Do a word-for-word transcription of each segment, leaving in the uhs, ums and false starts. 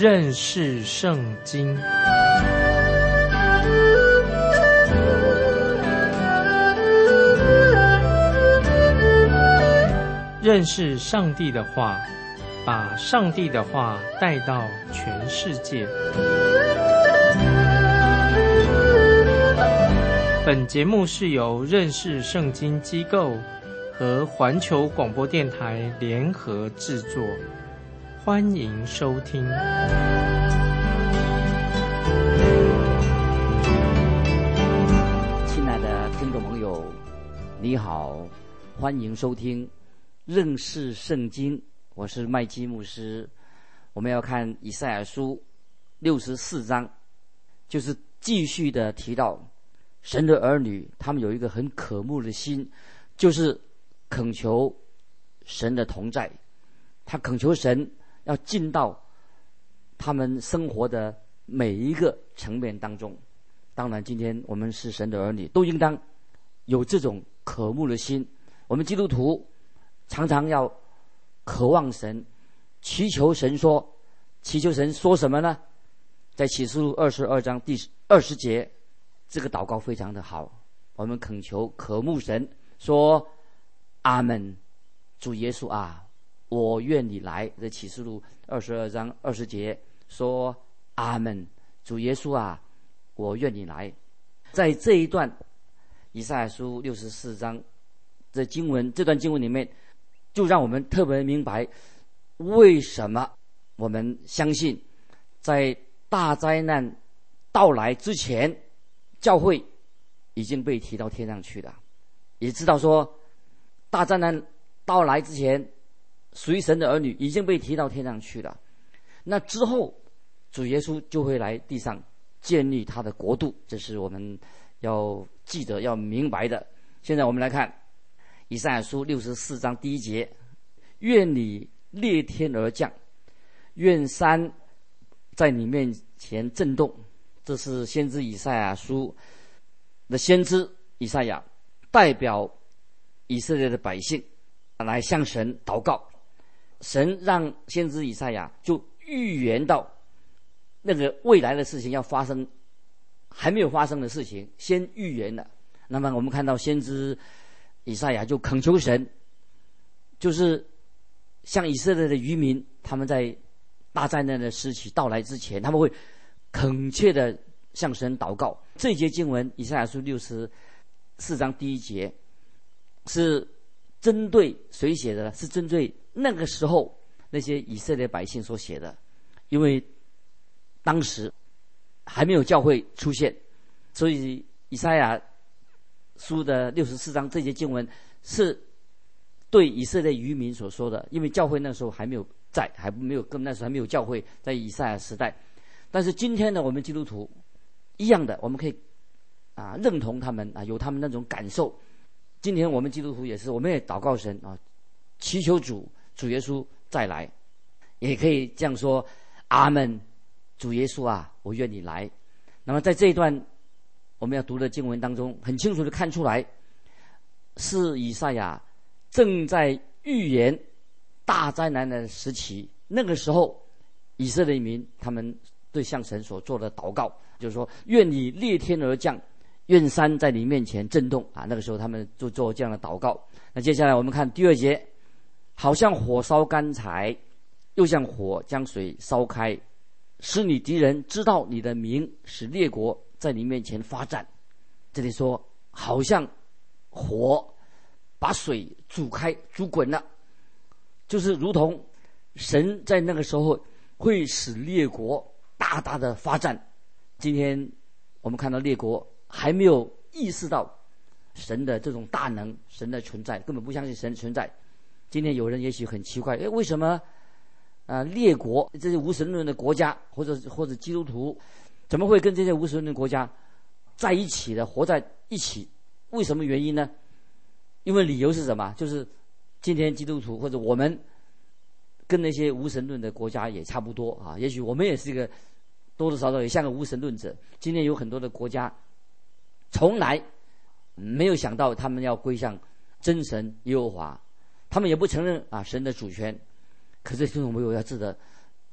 认识圣经。认识上帝的话，把上帝的话带到全世界。本节目是由认识圣经机构和环球广播电台联合制作，欢迎收听。 亲爱的听众朋友，你好，欢迎收听认识圣经，我是麦基牧师。我们要看以赛亚书六十四章，就是继续的提到神的儿女，他们有一个很渴慕的心，就是恳求神的同在。他恳求神要进到他们生活的每一个层面当中。当然今天我们是神的儿女，都应当有这种渴慕的心。我们基督徒常常要渴望神，祈求神说，祈求神说什么呢？在启示录二十二章第二十节，这个祷告非常的好。我们恳求渴慕神说，阿们，主耶稣啊，我愿你来。在启示录二十二章二十节说，阿们，主耶稣啊，我愿你来。在这一段以赛亚书六十四章这经文，这段经文里面，就让我们特别明白为什么我们相信在大灾难到来之前，教会已经被提到天上去了。也知道说大灾难到来之前，属于神的儿女已经被提到天上去了。那之后主耶稣就会来地上建立他的国度，这是我们要记得要明白的。现在我们来看以赛亚书六十四章第一节，愿你裂天而降，愿山在你面前震动。这是先知以赛亚书的先知以赛亚代表以色列的百姓来向神祷告。神让先知以赛亚就预言到那个未来的事情要发生，还没有发生的事情先预言了。那么我们看到先知以赛亚就恳求神，就是像以色列的渔民，他们在大灾难的时期到来之前，他们会恳切的向神祷告。这一节经文以赛亚书六十四章第一节是针对谁写的？是针对那个时候那些以色列百姓所写的。因为当时还没有教会出现，所以以赛亚书的六十四章这节经文是对以色列渔民所说的。因为教会那时候还没有在，还没有跟那时候还没有教会在以赛亚时代。但是今天呢，我们基督徒一样的，我们可以啊认同他们啊，有他们那种感受。今天我们基督徒也是，我们也祷告神啊，祈求主主耶稣再来，也可以这样说，阿们，主耶稣啊，我愿你来。那么在这一段我们要读的经文当中，很清楚的看出来，是以赛亚正在预言大灾难的时期。那个时候以色列民他们对向神所做的祷告，就是说，愿你裂天而降，愿山在你面前震动啊！那个时候他们就做这样的祷告。那接下来我们看第二节，好像火烧干柴，又像火将水烧开，使你敌人知道你的名，使列国在你面前发战。这里说好像火把水煮开煮滚了，就是如同神在那个时候会使列国大大的发展。今天我们看到列国还没有意识到神的这种大能，神的存在，根本不相信神存在。今天有人也许很奇怪，诶，为什么呃列国这些无神论的国家，或者或者基督徒怎么会跟这些无神论国家在一起的，活在一起？为什么原因呢？因为理由是什么？就是今天基督徒或者我们跟那些无神论的国家也差不多啊，也许我们也是一个多多少少也像个无神论者。今天有很多的国家从来没有想到他们要归向真神耶和华，他们也不承认啊神的主权。可是听众朋友要记得，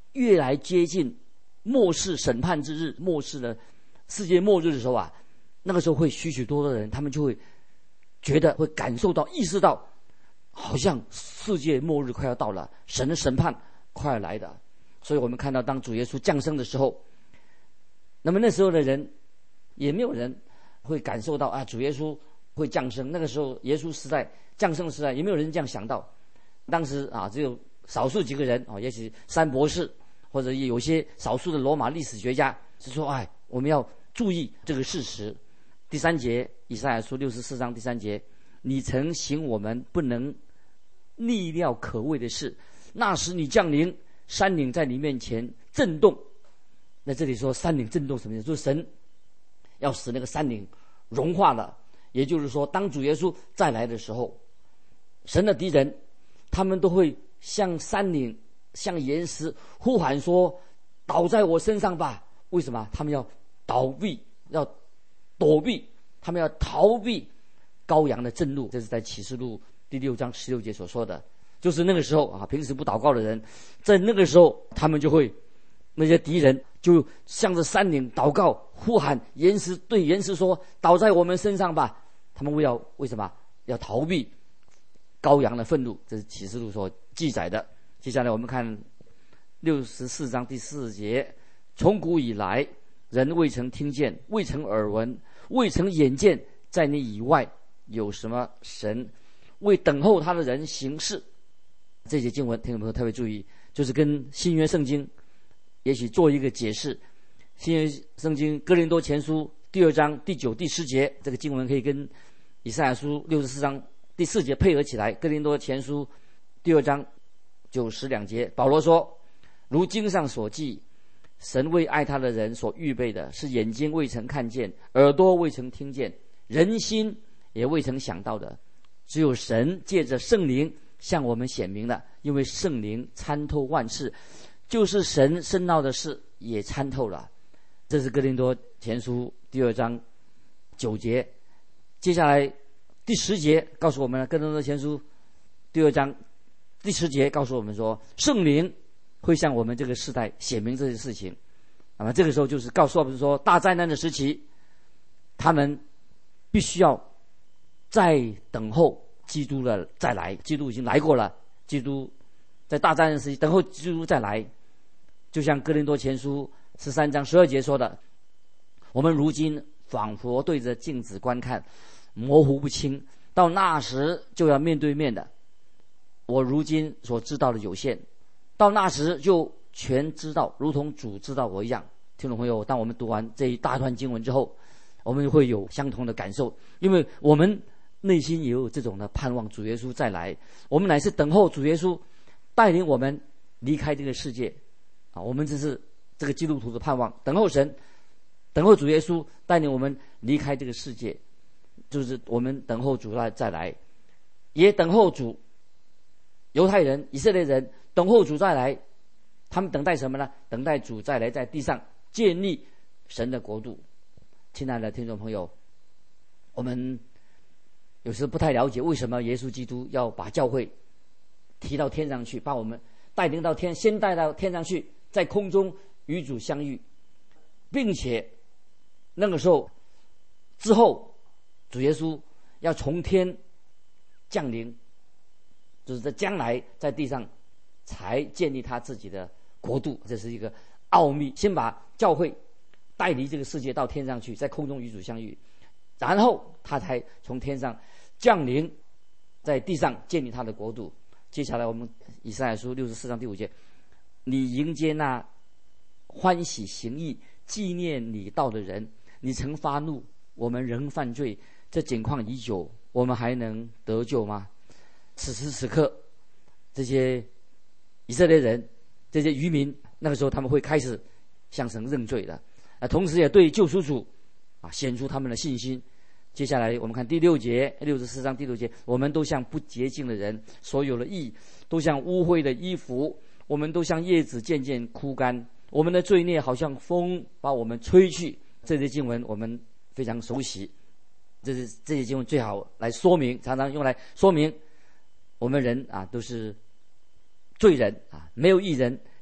越来接近末世审判之日，末世的世界末日的时候啊，那个时候会许许多多的人，他们就会觉得会感受到意识到，好像世界末日快要到了，神的审判快要来的。所以我们看到当主耶稣降生的时候，那么那时候的人也没有人会感受到啊主耶稣会降生。那个时候耶稣时代降生时代也没有人这样想到。当时啊只有少数几个人啊，也许三博士或者有些少数的罗马历史学家是说，哎，我们要注意这个事实。第三节，以赛亚书六十四章第三节，你曾行我们不能逆料可畏的事，那时你降临，山岭在你面前震动。那这里说山岭震动什么意思？就是神要使那个山岭融化了。也就是说，当主耶稣再来的时候，神的敌人他们都会向山岭向岩石呼喊说，倒在我身上吧。为什么？他们要倒闭，要躲避，他们要逃避羔羊的震怒。这是在启示录第六章十六节所说的。就是那个时候啊，平时不祷告的人，在那个时候他们就会，那些敌人就向着山岭祷告呼喊，岩石对岩石说，倒在我们身上吧。他们为要为什么要逃避羔羊的愤怒？这是启示录所记载的。接下来我们看六十四章第四节，从古以来人未曾听见，未曾耳闻，未曾眼见，在你以外有什么神为等候他的人行事。这节经文听众朋友特别注意，就是跟新约圣经也许做一个解释。新约圣经哥林多前书第二章第九第十节，这个经文可以跟以赛亚书六十四章第四节配合起来。哥林多前书第二章九十两节，保罗说，如经上所记，神为爱他的人所预备的，是眼睛未曾看见，耳朵未曾听见，人心也未曾想到的，只有神借着圣灵向我们显明了。因为圣灵参透万事，就是神深奥的事也参透了。这是哥林多前书第二章九节。接下来第十节告诉我们，哥林多前书第二章第十节告诉我们说，圣灵会向我们这个世代显明这些事情。那么这个时候就是告诉我们说，大灾难的时期，他们必须要再等候基督的再来。基督已经来过了，基督在大灾难时期等候基督再来。就像哥林多前书十三章十二节说的，我们如今仿佛对着镜子观看，模糊不清，到那时就要面对面的。我如今所知道的有限，到那时就全知道，如同主知道我一样。听众朋友，当我们读完这一大段经文之后，我们会有相同的感受，因为我们内心也有这种的盼望，主耶稣再来。我们乃是等候主耶稣带领我们离开这个世界啊！我们这是这个基督徒的盼望，等候神，等候主耶稣带领我们离开这个世界，就是我们等候主来再来，也等候主。犹太人、以色列人等候主再来，他们等待什么呢？等待主再来，在地上建立神的国度。亲爱的听众朋友，我们有时不太了解为什么耶稣基督要把教会提到天上去，把我们带领到天，先带到天上去，在空中与主相遇，并且那个时候之后，主耶稣要从天降临，就是在将来在地上才建立他自己的国度。这是一个奥秘，先把教会带离这个世界到天上去，在空中与主相遇，然后他才从天上降临，在地上建立他的国度。接下来我们以赛亚书六十四章第五节，你迎接那欢喜行义纪念你道的人，你曾发怒，我们仍犯罪，这景况已久，我们还能得救吗？此时此刻，这些以色列人，这些渔民，那个时候他们会开始向神认罪的，啊，同时也对救赎主啊显出他们的信心。接下来我们看第六节，六十四章第六节，我们都像不洁净的人，所有的义都像污秽的衣服，我们都像叶子渐渐枯干，我们的罪孽好像风把我们吹去。这些经文我们非常熟悉，这是这些经文最好来说明，常常用来说明我们人啊都是罪人啊，没有义人，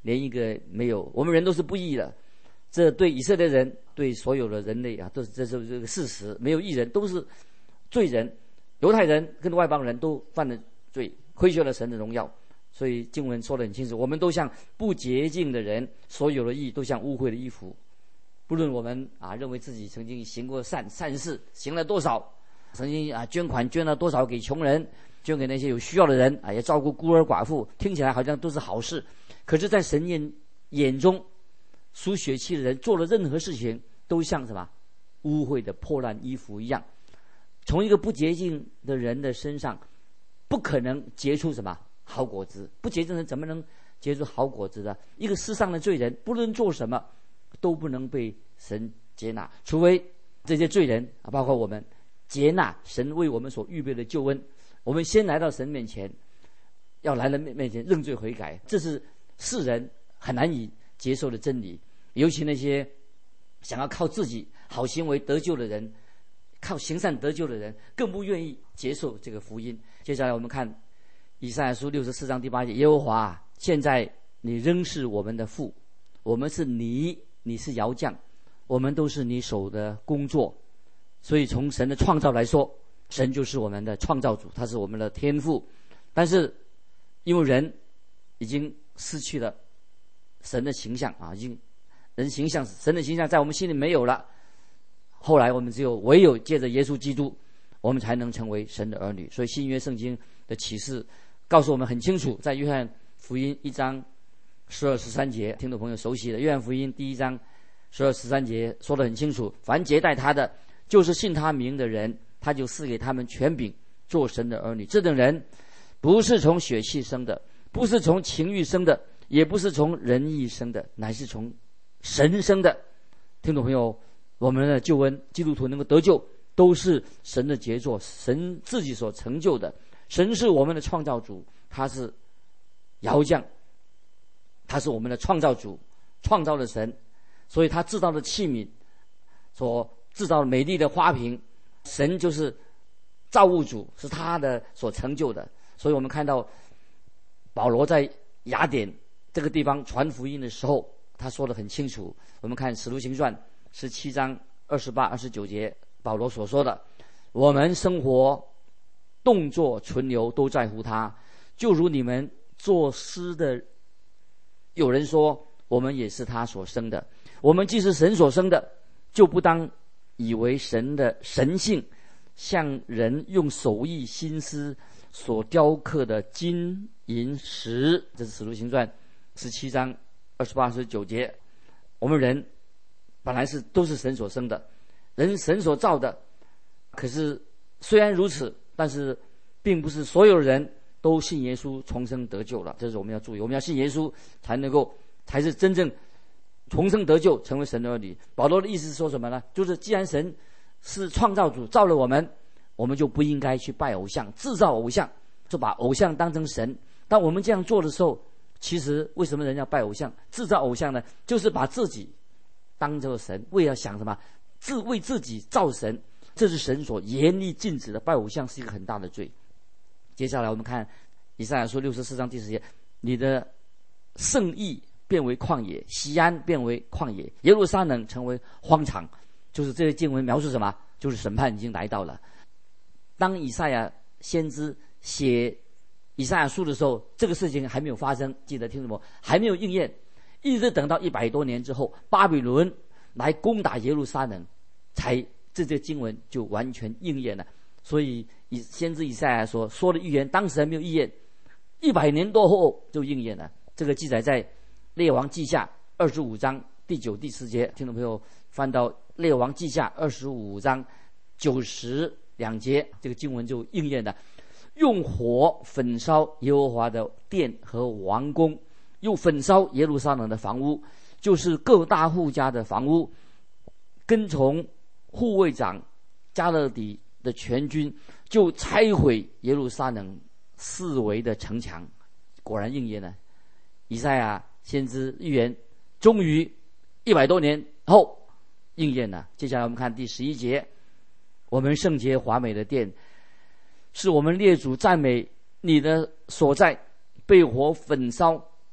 连一个没有。我们人都是不义的，这对以色列人，对所有的人类啊，都是这是这个事实，没有义人，都是罪人。犹太人跟外邦人都犯了罪，亏缺了神的荣耀。所以经文说得很清楚，我们都像不洁净的人，所有的义都像污秽的衣服。不论我们啊认为自己曾经行过善善事，行了多少，曾经啊捐款捐了多少给穷人，捐给那些有需要的人啊，也照顾孤儿寡妇，听起来好像都是好事。可是在神眼眼中，属血气的人做了任何事情都像什么污秽的破烂衣服一样。从一个不洁净的人的身上不可能结出什么好果子，不洁净的人怎么能结出好果子呢？一个世上的罪人不论做什么都不能被神接纳，除非这些罪人啊，包括我们接纳神为我们所预备的救恩。我们先来到神面前，要来到面前认罪悔改，这是世人很难以接受的真理。尤其那些想要靠自己好行为得救的人，靠行善得救的人，更不愿意接受这个福音。接下来我们看以赛亚书六十四章第八节，耶和华啊，现在你仍是我们的父，我们是你，你是窑匠，我们都是你手的工作。所以从神的创造来说，神就是我们的创造主，他是我们的天父。但是因为人已经失去了神的形象啊，已经人形象神的形象在我们心里没有了，后来我们只有唯有借着耶稣基督，我们才能成为神的儿女。所以新约圣经的启示告诉我们很清楚，在约翰福音一章十二十三节，听众朋友熟悉的约翰福音第一章十二十三节说得很清楚，凡接待他的，就是信他名的人，他就赐给他们权柄做神的儿女。这等人不是从血气生的，不是从情欲生的，也不是从人意生的，乃是从神生的。听众朋友，我们的救恩，基督徒能够得救，都是神的杰作，神自己所成就的。神是我们的创造主，他是窑匠，他是我们的创造主，创造了神，所以他制造的器皿，所制造美丽的花瓶，神就是造物主，是他的所成就的。所以我们看到保罗在雅典这个地方传福音的时候，他说得很清楚。我们看使徒行传十七章二十八二十九节，保罗所说的，我们生活动作存留都在乎他，就如你们作诗的有人说，我们也是他所生的。我们既是神所生的，就不当以为神的神性像人用手艺心思所雕刻的金银石。这是使徒行传十七章二十八二十九节。我们人本来是都是神所生的，人神所造的，可是虽然如此，但是并不是所有人都信耶稣重生得救了。这是我们要注意，我们要信耶稣才能够才是真正重生得救，成为神的儿女。保罗的意思是说什么呢？就是既然神是创造主，造了我们，我们就不应该去拜偶像，制造偶像，就把偶像当成神。当我们这样做的时候，其实为什么人要拜偶像制造偶像呢？就是把自己当作神，为了想什么自为自己造神，这是神所严厉禁止的。拜偶像是一个很大的罪。接下来我们看以赛亚书六十四章第十节，你的圣意变为旷野，西安变为旷野，耶路撒冷成为荒场。就是这些经文描述什么？就是审判已经来到了。当以赛亚先知写以赛亚书的时候，这个事情还没有发生，记得听什么？还没有应验，一直等到一百多年之后，巴比伦来攻打耶路撒冷，才这些经文就完全应验了。所以以先知以赛亚说说的预言，当时还没有应验，一百年多后就应验了。这个记载在列王记下二十五章第九第十节，听众朋友翻到列王记下二十五章九十两节，这个经文就应验了。用火焚烧耶和华的殿和王宫，又焚烧耶路撒冷的房屋，就是各大户家的房屋，跟从护卫长加勒底的全军，就拆毁耶路撒冷四围的城墙。果然应验了以赛亚先知预言，终于一百多年后应验了。接下来我们看第十一节，我们圣洁华美的殿，是我们列祖赞美你的所在，被火焚烧，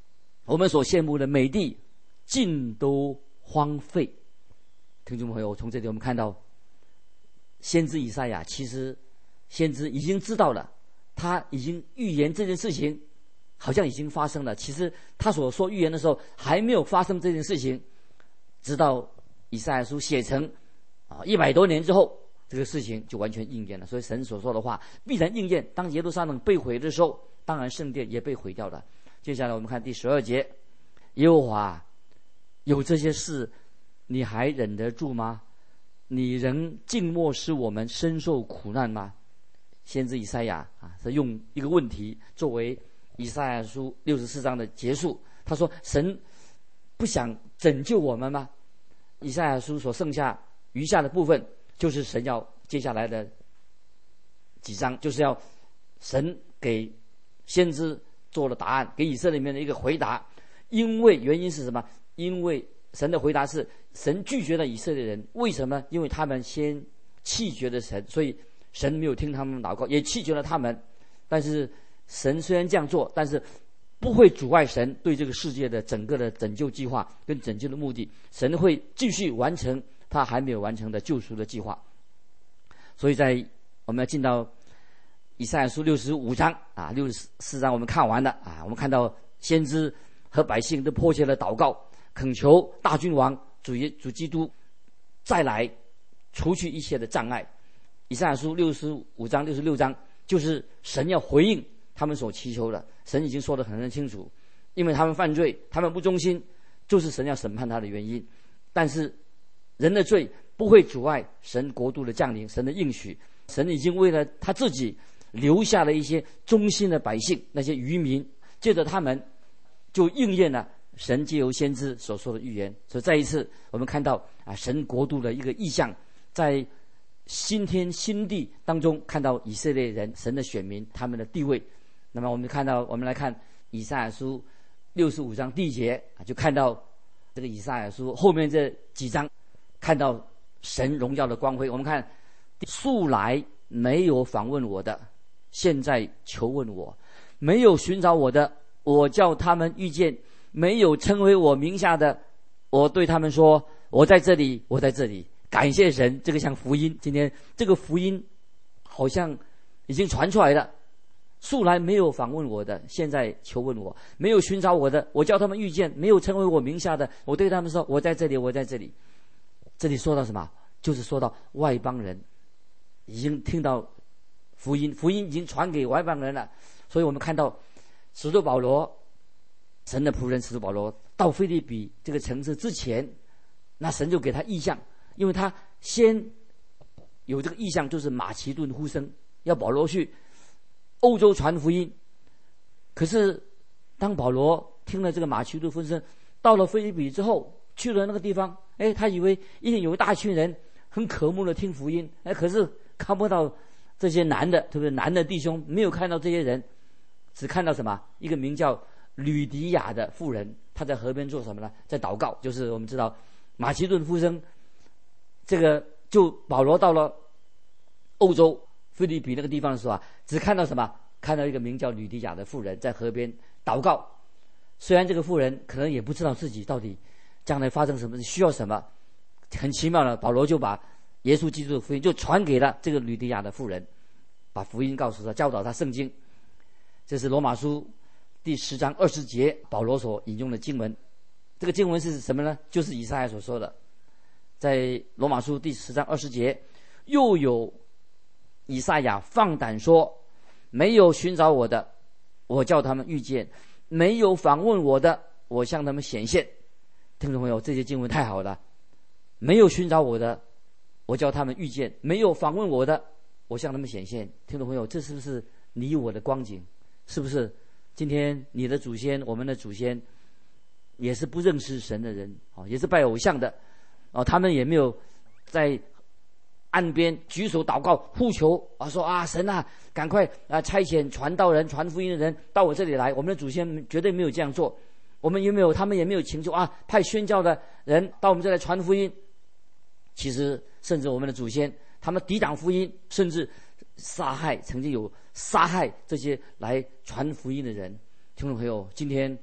我们所羡慕的美地尽都荒废。听众朋友，从这里我们看到，先知以赛亚其实先知已经知道了，他已经预言这件事情好像已经发生了，其实他所说预言的时候还没有发生这件事情，直到以赛亚书写成啊一百多年之后，这个事情就完全应验了。所以神所说的话必然应验。当耶路撒冷被毁的时候，当然圣殿也被毁掉了。接下来我们看第十二节，耶和华，有这些事你还忍得住吗？你仍静默使我们深受苦难吗？先知以赛亚啊，是用一个问题作为以赛亚书六十四章的结束。他说：神不想拯救我们吗？以赛亚书所剩下余下的部分，就是神要接下来的几章，就是要神给先知做了答案，给以色列里面的一个回答。因为原因是什么？因为神的回答是神拒绝了以色列人。为什么？因为他们先弃绝了神，所以神没有听他们祷告，也弃绝了他们。但是神虽然这样做，但是不会阻碍神对这个世界的整个的拯救计划跟拯救的目的。神会继续完成他还没有完成的救赎的计划。所以在我们要进到以赛亚书六十五章啊，六十四章我们看完了啊，我们看到先知和百姓都迫切的祷告，恳求大君王主耶主基督再来除去一切的障碍。以赛亚书六十五章六十六章就是神要回应他们所祈求的。神已经说得很清楚，因为他们犯罪，他们不忠心，就是神要审判他的原因。但是人的罪不会阻碍神国度的降临，神的应许。神已经为了他自己留下了一些忠心的百姓，那些渔民，借着他们就应验了神藉由先知所说的预言。所以再一次我们看到啊，神国度的一个意象，在新天新地当中看到以色列人神的选民他们的地位。那么我们看到，我们来看以赛亚书六十五章第一节啊，就看到这个以赛亚书后面这几章，看到神荣耀的光辉。我们看，素来没有访问我的，现在求问我；没有寻找我的，我叫他们遇见；没有称为我名下的，我对他们说：我在这里，我在这里。感谢神，这个像福音。今天这个福音好像已经传出来了。素来没有访问我的，现在求问我；没有寻找我的，我叫他们遇见；没有称为我名下的，我对他们说：我在这里，我在这里。这里说到什么？就是说到外邦人已经听到福音，福音已经传给外邦人了。所以我们看到使徒保罗，神的仆人使徒保罗到腓立比这个城市之前，那神就给他异象，因为他先有这个异象，就是马其顿呼声，要保罗去欧洲传福音。可是当保罗听了这个马其顿呼声，到了腓立比之后，去了那个地方，哎，他以为一定有一大群人很渴慕的听福音，哎，可是看不到这些男的，特别是男的弟兄，没有看到这些人，只看到什么？一个名叫吕迪亚的妇人，她在河边做什么呢？在祷告。就是我们知道马其顿呼声，这个就保罗到了欧洲腓立比那个地方的时候啊，只看到什么？看到一个名叫吕迪亚的妇人在河边祷告。虽然这个妇人可能也不知道自己到底将来发生什么，需要什么，很奇妙的，保罗就把耶稣基督的福音就传给了这个吕迪亚的妇人，把福音告诉他，教导他圣经。这是罗马书第十章二十节保罗所引用的经文。这个经文是什么呢？就是以赛亚所说的，在罗马书第十章二十节，又有以赛亚放胆说：没有寻找我的，我叫他们遇见；没有访问我的，我向他们显现。听众朋友，这些经文太好了。没有寻找我的，我叫他们遇见；没有访问我的，我向他们显现。听众朋友，这是不是你我的光景？是不是今天你的祖先，我们的祖先也是不认识神的人啊，也是拜偶像的啊，他们也没有在岸边举手祷告呼求啊，说啊神啊，赶快啊差遣传道人、传福音的人到我这里来。我们的祖先绝对没有这样做。我们也没有，他们也没有请求啊，派宣教的人到我们这来传福音。其实，甚至我们的祖先，他们抵挡福音，甚至杀害，曾经有杀害这些来传福音的人。听众朋友，今天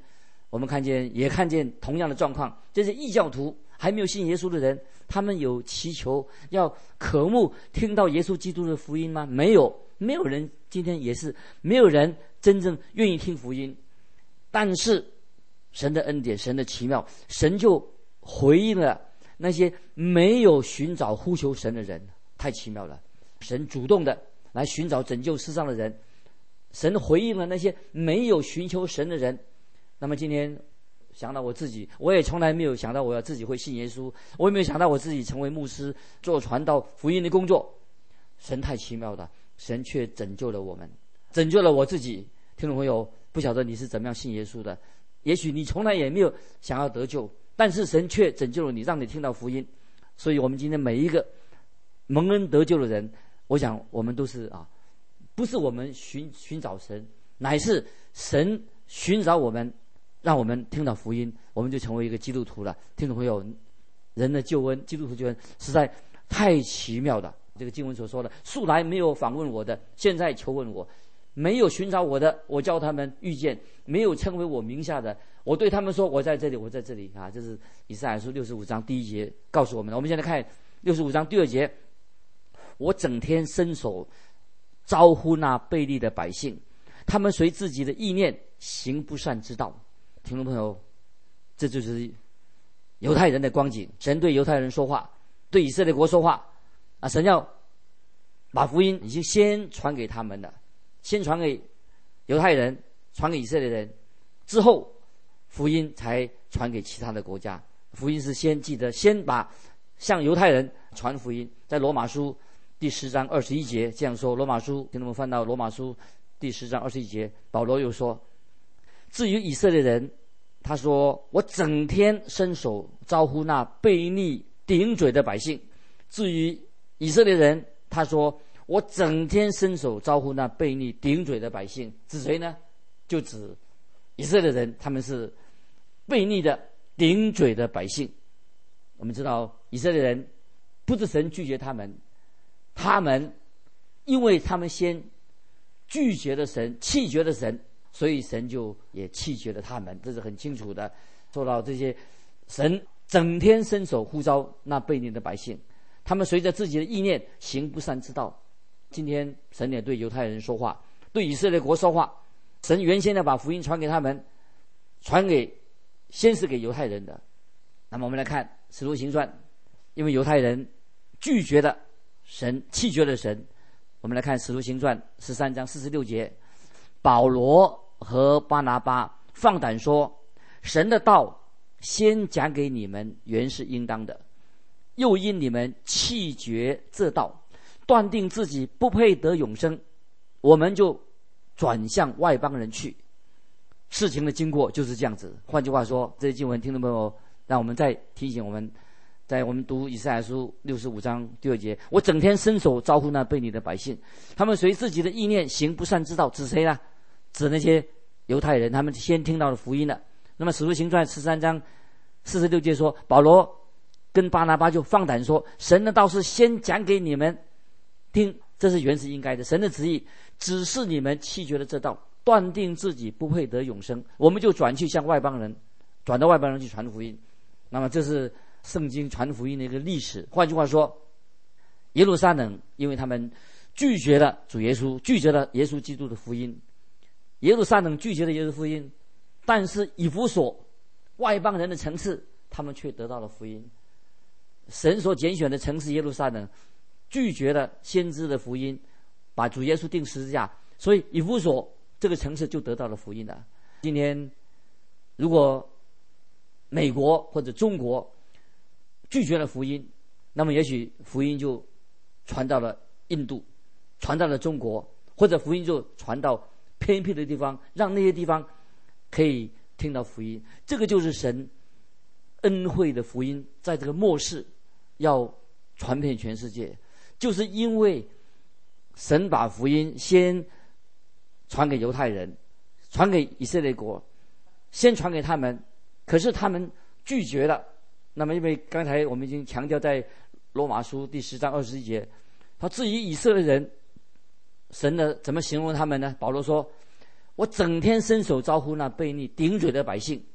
我们看见也看见同样的状况，这些异教徒还没有信耶稣的人，他们有祈求要渴慕听到耶稣基督的福音吗？没有，没有人，今天也是没有人真正愿意听福音。但是神的恩典，神的奇妙，神就回应了那些没有寻找呼求神的人，太奇妙了。神主动的来寻找拯救世上的人，神回应了那些没有寻求神的人。那么今天想到我自己，我也从来没有想到我要自己会信耶稣，我也没有想到我自己成为牧师做传道福音的工作。神太奇妙了，神却拯救了我们，拯救了我自己。听众朋友，不晓得你是怎么样信耶稣的，也许你从来也没有想要得救，但是神却拯救了你，让你听到福音。所以我们今天每一个蒙恩得救的人，我想我们都是啊，不是我们寻寻找神，乃是神寻找我们，让我们听到福音，我们就成为一个基督徒了。听众朋友，人的救恩，基督徒救恩实在太奇妙了。这个经文所说的，素来没有访问我的，现在求问我；没有寻找我的，我叫他们遇见；没有称为我名下的，我对他们说，我在这里，我在这里啊！这是以赛亚书六十五章第一节告诉我们的。我们现在看六十五章第二节，我整天伸手招呼那悖逆的百姓，他们随自己的意念行不善之道。听众朋友，这就是犹太人的光景。神对犹太人说话，对以色列国说话啊！神要把福音已经先传给他们了，先传给犹太人，传给以色列人，之后福音才传给其他的国家。福音是先记得先把向犹太人传福音。在罗马书第十章二十一节这样说，罗马书听众们翻到罗马书第十章二十一节，保罗又说，至于以色列人，他说，我整天伸手招呼那悖逆顶嘴的百姓。至于以色列人，他说，我整天伸手招呼那悖逆顶嘴的百姓。指谁呢？就指以色列人，他们是悖逆的顶嘴的百姓。我们知道以色列人不是神拒绝他们，他们因为他们先拒绝了神，弃绝了神，所以神就也弃绝了他们，这是很清楚的。说到这些，神整天伸手呼召那悖逆的百姓，他们随着自己的意念行不善之道。今天神也对犹太人说话，对以色列国说话。神原先要把福音传给他们，传给先是给犹太人的。那么我们来看使徒行传，因为犹太人拒绝了神，弃绝了神。我们来看使徒行传十三章四十六节，保罗和巴拿巴放胆说，神的道先讲给你们，原是应当的，又因你们弃绝这道，断定自己不配得永生，我们就转向外邦人去。事情的经过就是这样子。换句话说，这些经文听众朋友，让我们再提醒我们，在我们读以赛亚书六十五章第二节，我整天伸手招呼那悖逆的百姓，他们随自己的意念行不善之道。指谁呢？指那些犹太人，他们先听到了福音了。那么使徒行传十三章四十六节说，保罗跟巴拿巴就放胆说，神的道是先讲给你们听，这是原是应该的。神的旨意只是你们弃绝了这道，断定自己不配得永生，我们就转去向外邦人，转到外邦人去传福音。那么这是圣经传福音的一个历史。换句话说，耶路撒冷因为他们拒绝了主耶稣，拒绝了耶稣基督的福音，耶路撒冷拒绝了耶稣福音，但是以弗所外邦人的城市，他们却得到了福音。神所拣选的城市耶路撒冷拒绝了先知的福音，把主耶稣钉十字架，所以以弗所这个城市就得到了福音了。今天如果美国或者中国拒绝了福音，那么也许福音就传到了印度，传到了中国，或者福音就传到偏僻的地方，让那些地方可以听到福音。这个就是神恩惠的福音，在这个末世要传遍全世界，就是因为神把福音先传给犹太人，传给以色列国，先传给他们，可是他们拒绝了。那么因为刚才我们已经强调，在罗马书第十章二十一节，他至于以色列人，神呢怎么形容他们呢？保罗说，我整天伸手招呼那悖逆顶嘴的百姓。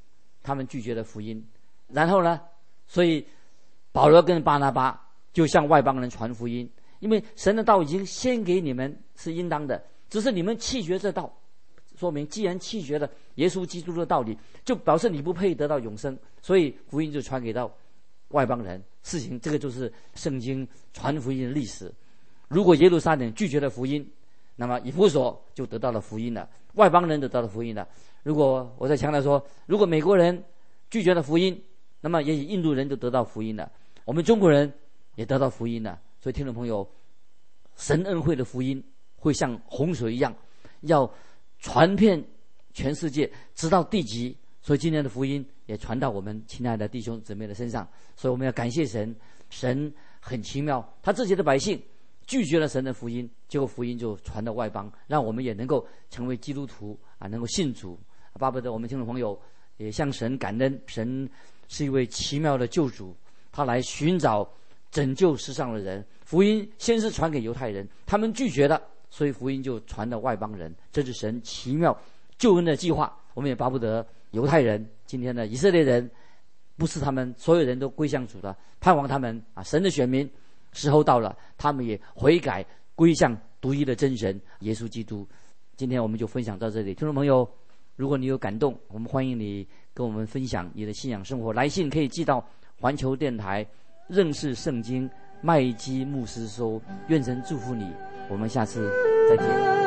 他们拒绝了福音。然后呢，所以保罗跟巴拿巴就向外邦人传福音，因为神的道已经先给你们，是应当的，只是你们弃绝这道。说明既然弃绝了耶稣基督的道理，就表示你不配得到永生，所以福音就传给到外邦人。事情这个就是圣经传福音的历史。如果耶路撒冷拒绝了福音，那么以弗所就得到了福音了，外邦人得到了福音了。如果我在强调说，如果美国人拒绝了福音，那么也许印度人就得到福音了，我们中国人也得到福音了。所以听众朋友，神恩惠的福音会像洪水一样，要传遍全世界，直到地极。所以今天的福音也传到我们亲爱的弟兄姊妹的身上。所以我们要感谢神，神很奇妙，他自己的百姓拒绝了神的福音，结果福音就传到外邦，让我们也能够成为基督徒啊，能够信主。巴不得我们听众朋友也向神感恩，神是一位奇妙的救主，他来寻找拯救世上的人。福音先是传给犹太人，他们拒绝了，所以福音就传到外邦人。这是神奇妙救恩的计划。我们也巴不得犹太人，今天的以色列人，不是他们所有人都归向主的，盼望他们啊，神的选民，时候到了，他们也悔改归向独一的真神耶稣基督。今天我们就分享到这里。听众朋友，如果你有感动，我们欢迎你跟我们分享你的信仰生活。来信可以寄到环球电台认识圣经麦基牧师收。愿神祝福你，我们下次再见。